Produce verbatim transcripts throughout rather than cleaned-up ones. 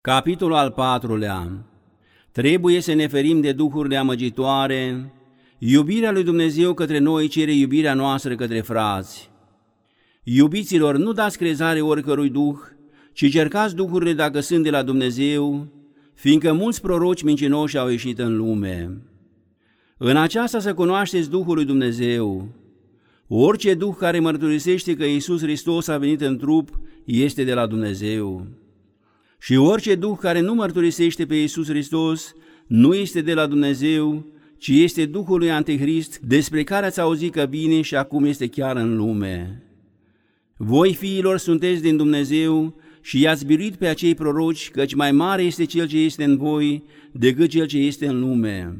Capitolul al patrulea. Trebuie să ne ferim de duhurile amăgitoare. Iubirea lui Dumnezeu către noi cere iubirea noastră către frați. Iubiților, nu dați crezare oricărui duh, ci cercați duhurile dacă sunt de la Dumnezeu, fiindcă mulți proroci mincinoși au ieșit în lume. În aceasta să cunoașteți Duhul lui Dumnezeu. Orice duh care mărturisește că Iisus Hristos a venit în trup este de la Dumnezeu. Și orice duh care nu mărturisește pe Iisus Hristos nu este de la Dumnezeu, ci este Duhul lui Antichrist, despre care ați auzit că bine și acum este chiar în lume. Voi, fiilor, sunteți din Dumnezeu și i-ați biruit pe acei proroci, căci mai mare este cel ce este în voi decât cel ce este în lume.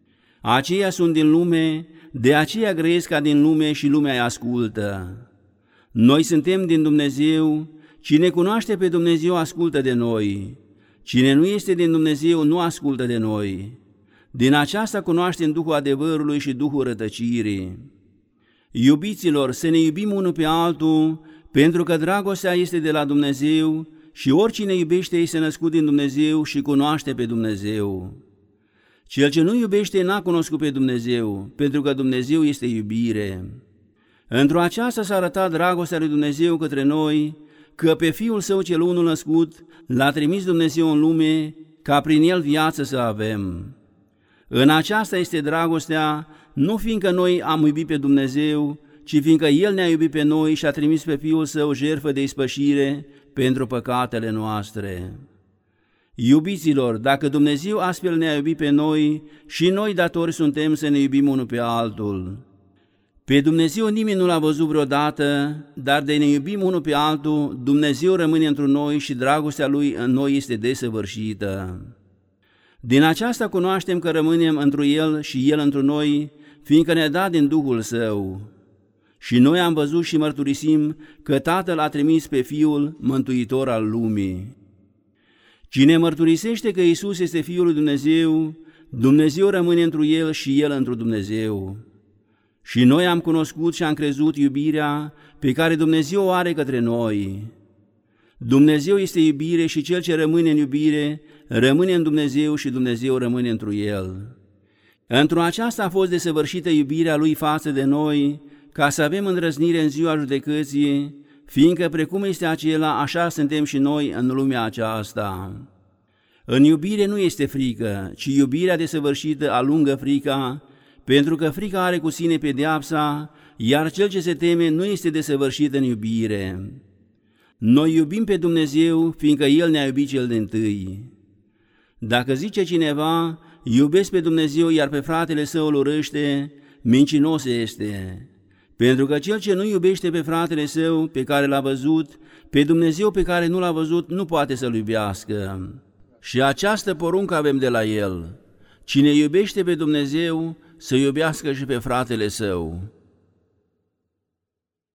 Aceia sunt din lume, de aceea grăiesc ca din lume și lumea îi ascultă. Noi suntem din Dumnezeu. Cine cunoaște pe Dumnezeu ascultă de noi. Cine nu este din Dumnezeu nu ascultă de noi. Din aceasta cunoaștem Duhul adevărului și Duhul rătăcirii. Iubiților, să ne iubim unul pe altul, pentru că dragostea este de la Dumnezeu și oricine iubește este născut din Dumnezeu și cunoaște pe Dumnezeu. Cel ce nu iubește n-a cunoscut pe Dumnezeu, pentru că Dumnezeu este iubire. Într-o aceasta s-a arătat dragostea lui Dumnezeu către noi, că pe Fiul Său cel unul născut l-a trimis Dumnezeu în lume, ca prin El viață să avem. În aceasta este dragostea, nu fiindcă noi am iubit pe Dumnezeu, ci fiindcă El ne-a iubit pe noi și a trimis pe Fiul Său jertfă de ispășire pentru păcatele noastre. Iubiților, dacă Dumnezeu astfel ne-a iubit pe noi, și noi datori suntem să ne iubim unul pe altul. Pe Dumnezeu nimeni nu l-a văzut vreodată, dar de ne iubim unul pe altul, Dumnezeu rămâne într noi și dragostea Lui în noi este desăvârșită. Din aceasta cunoaștem că rămânem întru El și El întru noi, fiindcă ne-a dat din Duhul Său. Și noi am văzut și mărturisim că Tatăl a trimis pe Fiul, Mântuitor al lumii. Cine mărturisește că Iisus este Fiul lui Dumnezeu, Dumnezeu rămâne întru El și El întru Dumnezeu. Și noi am cunoscut și am crezut iubirea pe care Dumnezeu o are către noi. Dumnezeu este iubire și cel ce rămâne în iubire rămâne în Dumnezeu și Dumnezeu rămâne întru El. Într-o aceasta a fost desăvârșită iubirea Lui față de noi, ca să avem îndrăznire în ziua judecății, fiindcă precum este acela, așa suntem și noi în lumea aceasta. În iubire nu este frică, ci iubirea desăvârșită alungă frica, pentru că frica are cu sine pedeapsa, iar cel ce se teme nu este desăvârșit în iubire. Noi iubim pe Dumnezeu, fiindcă El ne-a iubit cel dintâi. Dacă zice cineva, iubesc pe Dumnezeu, iar pe fratele său îl urăște, mincinos este. Pentru că cel ce nu iubește pe fratele său, pe care l-a văzut, pe Dumnezeu pe care nu l-a văzut, nu poate să-L iubească. Și această poruncă avem de la El: cine iubește pe Dumnezeu, să iubească și pe fratele său.